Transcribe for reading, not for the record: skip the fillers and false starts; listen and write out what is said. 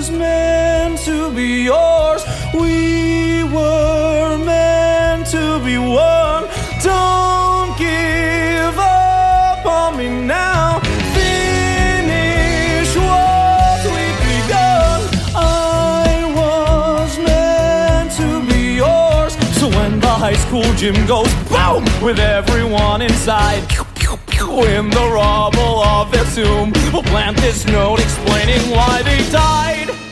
was meant to be yours. We were meant to be one. Don't give up on me now. Finish what we've begun. I was meant to be yours. So when the high school gym goes boom, with everyone inside, in the rubble of their tomb, we'll plant this note explaining why they died.